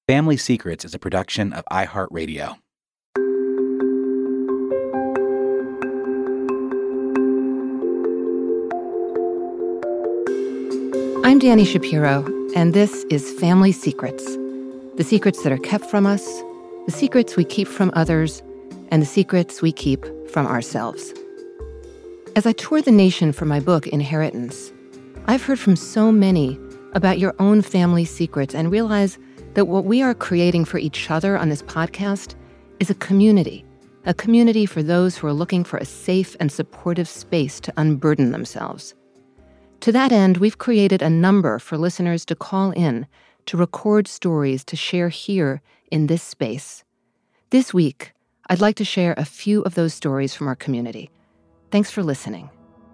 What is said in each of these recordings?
Family Secrets is a production of iHeartRadio. I'm Dani Shapiro, and this is Family Secrets. The secrets that are kept from us, the secrets we keep from others, and the secrets we keep from ourselves. As I tour the nation for my book, Inheritance, I've heard from so many about your own family secrets and realize that what we are creating for each other on this podcast is a community for those who are looking for a safe and supportive space to unburden themselves. To that end, we've created a number for listeners to call in to record stories to share here in this space. This week, I'd like to share a few of those stories from our community. Thanks for listening.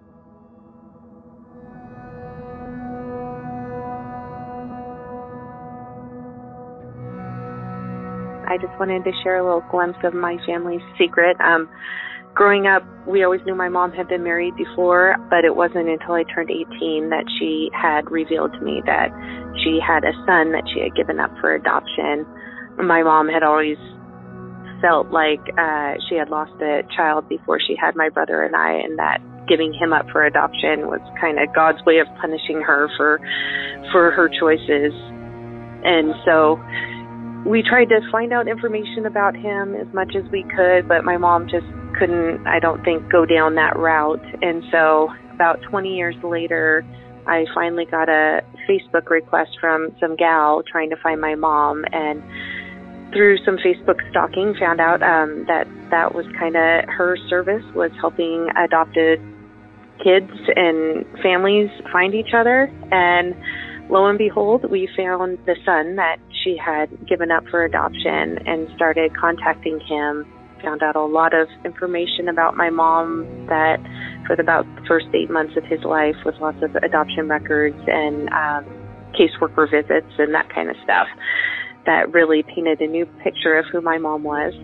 I just wanted to share a little glimpse of my family's secret. Growing up, we always knew my mom had been married before, but it wasn't until I turned 18 that she had revealed to me that she had a son that she had given up for adoption. My mom had always felt like she had lost a child before she had my brother and I, and that giving him up for adoption was kind of God's way of punishing her for her choices. And so we tried to find out information about him as much as we could, but my mom just couldn't, I don't think, go down that route. And so about 20 years later, I finally got a Facebook request from some gal trying to find my mom, and through some Facebook stalking found out that was kind of her service, was helping adopted kids and families find each other. And lo and behold, we found the son that she had given up for adoption and started contacting him. Found out a lot of information about my mom, that for about the first 8 months of his life, with lots of adoption records and caseworker visits and that kind of stuff, that really painted a new picture of who my mom was.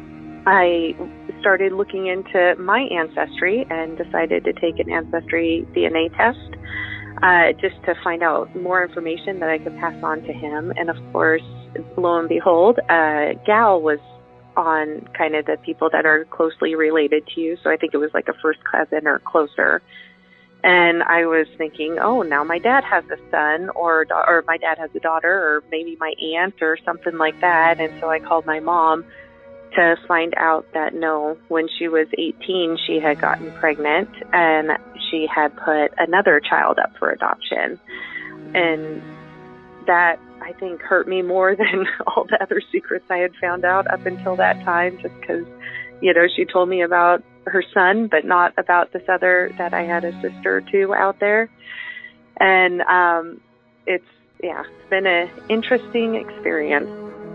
I started looking into my ancestry and decided to take an ancestry DNA test just to find out more information that I could pass on to him. And of course, lo and behold, Gal was on kind of the people that are closely related to you. So I think it was like a first cousin or closer. And I was thinking, oh, now my dad has a son, or my dad has a daughter, or maybe my aunt or something like that. And so I called my mom to find out that no, when she was 18, she had gotten pregnant and she had put another child up for adoption. And that, I think, hurt me more than all the other secrets I had found out up until that time, just because, you know, she told me about her son, but not about this other, that I had a sister too out there. And it's been an interesting experience.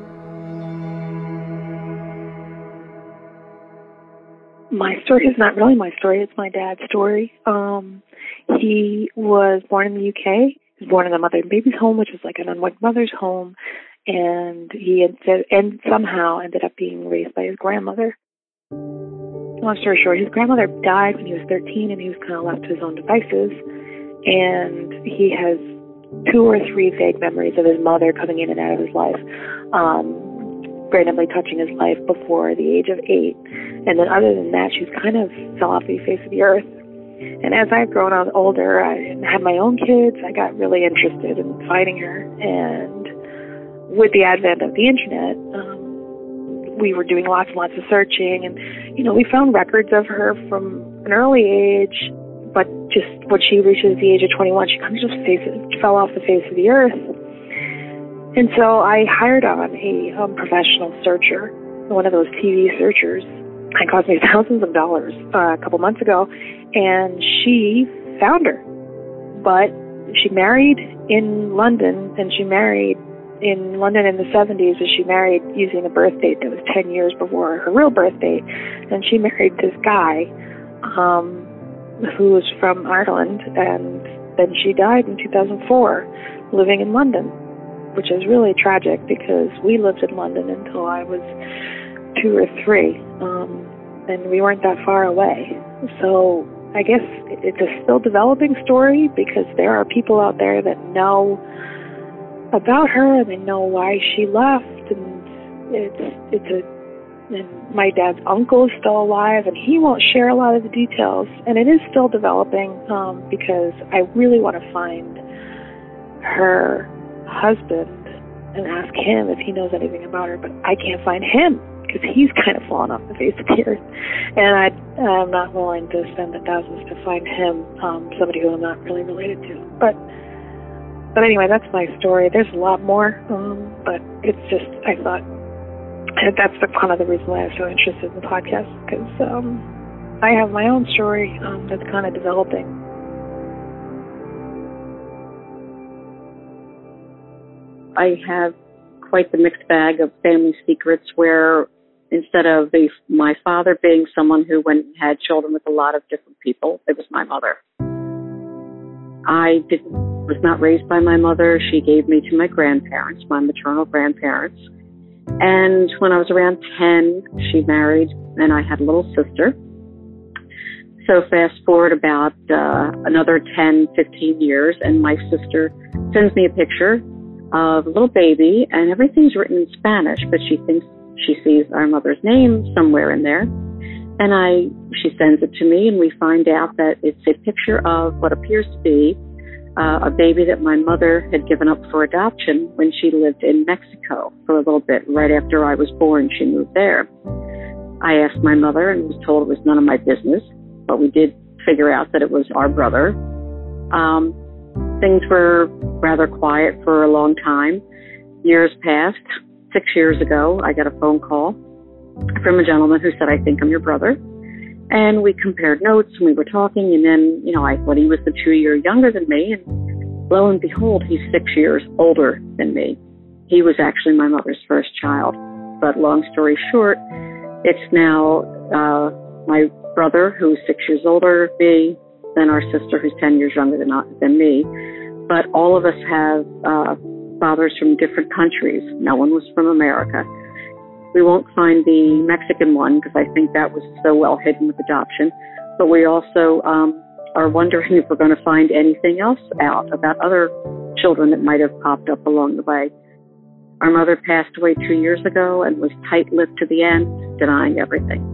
My story is not really my story. It's my dad's story. He was born in the UK. He was born in a mother and baby's home, which is like an unwed mother's home. And he somehow ended up being raised by his grandmother. Long story short, his grandmother died when he was 13, and he was kind of left to his own devices. And he has 2 or 3 vague memories of his mother coming in and out of his life, randomly touching his life before the age of 8. And then other than that, she's kind of fell off the face of the earth. And as I've grown older, I had my own kids, I got really interested in finding her. And with the advent of the internet, we were doing lots and lots of searching. And, you know, we found records of her from an early age, but just when she reaches the age of 21, she kind of just fell off the face of the earth. And so I hired on a professional searcher, one of those TV searchers. It cost me thousands of dollars a couple months ago, and she found her. But she married in London, and she married in London in the 70s, and she married using a birth date that was 10 years before her real birth date. And she married this guy who was from Ireland, and then she died in 2004 living in London, which is really tragic because we lived in London until I was 2 or 3, and we weren't that far away. So I guess it's a still developing story because there are people out there that know about her, and they know why she left, and and my dad's uncle is still alive, and he won't share a lot of the details, and it is still developing because I really want to find her husband and ask him if he knows anything about her, but I can't find him because he's kind of fallen off the face of the earth, and I'm not willing to spend the thousands to find him, somebody who I'm not really related to. But anyway, that's my story. There's a lot more, but it's just, I thought, that's kind of the reason why I was so interested in the podcast, because I have my own story that's kind of developing. I have quite the mixed bag of family secrets where instead of my father being someone who went and had children with a lot of different people, it was my mother. I was not raised by my mother. She gave me to my grandparents, my maternal grandparents. And when I was around 10, she married, and I had a little sister. So fast forward about another 10, 15 years, and my sister sends me a picture of a little baby, and everything's written in Spanish, but she thinks she sees our mother's name somewhere in there. And she sends it to me, and we find out that it's a picture of what appears to be a baby that my mother had given up for adoption when she lived in Mexico for a little bit. Right after I was born, she moved there. I asked my mother and was told it was none of my business, but we did figure out that it was our brother. Things were rather quiet for a long time. Years passed. 6 years ago, I got a phone call from a gentleman who said, "I think I'm your brother." And we compared notes, and we were talking, and then, I thought he was the 2 years younger than me, and lo and behold, he's 6 years older than me. He was actually my mother's first child. But long story short, it's now my brother, who's 6 years older than me, then our sister, who's 10 years younger than me. But all of us have fathers from different countries. No one was from America. We won't find the Mexican one because I think that was so well hidden with adoption. But we also are wondering if we're going to find anything else out about other children that might have popped up along the way. Our mother passed away 2 years ago and was tight-lipped to the end, denying everything.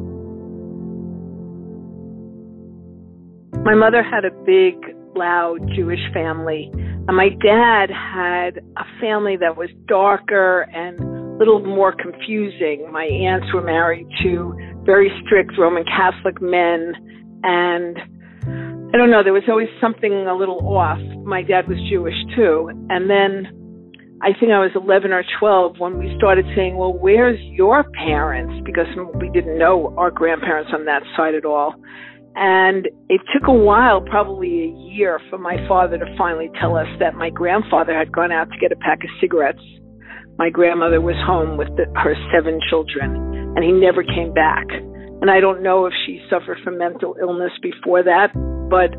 My mother had a big, loud Jewish family. And my dad had a family that was darker and a little more confusing. My aunts were married to very strict Roman Catholic men, and I don't know, there was always something a little off. My dad was Jewish too. And then I think I was 11 or 12 when we started saying, well, where's your parents? Because we didn't know our grandparents on that side at all. And it took a while, probably a year, for my father to finally tell us that my grandfather had gone out to get a pack of cigarettes. My grandmother was home with her 7 children, and he never came back. And I don't know if she suffered from mental illness before that, but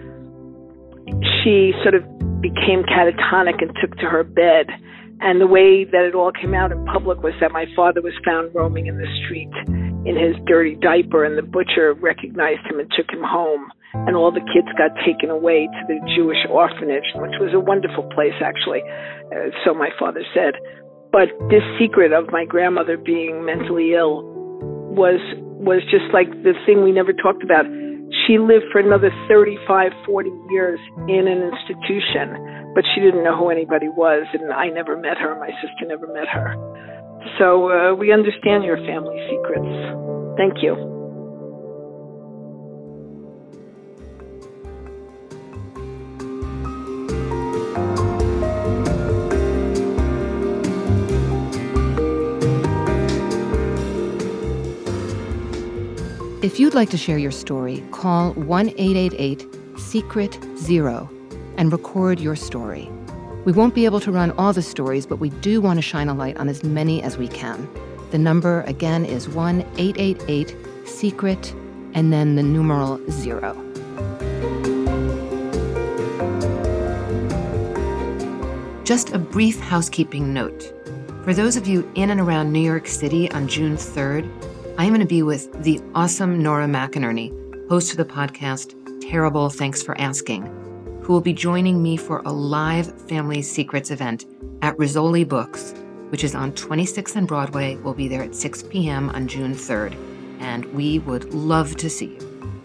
she sort of became catatonic and took to her bed. And the way that it all came out in public was that my father was found roaming in the street in his dirty diaper, and the butcher recognized him and took him home. And all the kids got taken away to the Jewish orphanage, which was a wonderful place, actually, so my father said. But this secret of my grandmother being mentally ill was just like the thing we never talked about. She lived for another 35, 40 years in an institution, but she didn't know who anybody was, and I never met her. My sister never met her. So we understand your family secrets. Thank you. If you'd like to share your story, call 1-888-SECRET-0 and record your story. We won't be able to run all the stories, but we do want to shine a light on as many as we can. The number, again, is 1-888-SECRET and then the numeral 0. Just a brief housekeeping note. For those of you in and around New York City on June 3rd, I am going to be with the awesome Nora McInerney, host of the podcast Terrible Thanks for Asking, who will be joining me for a live Family Secrets event at Rizzoli Books, which is on 26th and Broadway. We'll be there at 6 p.m. on June 3rd, and we would love to see you.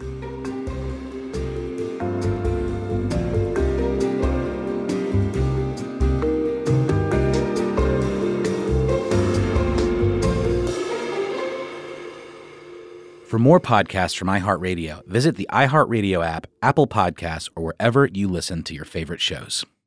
For more podcasts from iHeartRadio, visit the iHeartRadio app, Apple Podcasts, or wherever you listen to your favorite shows.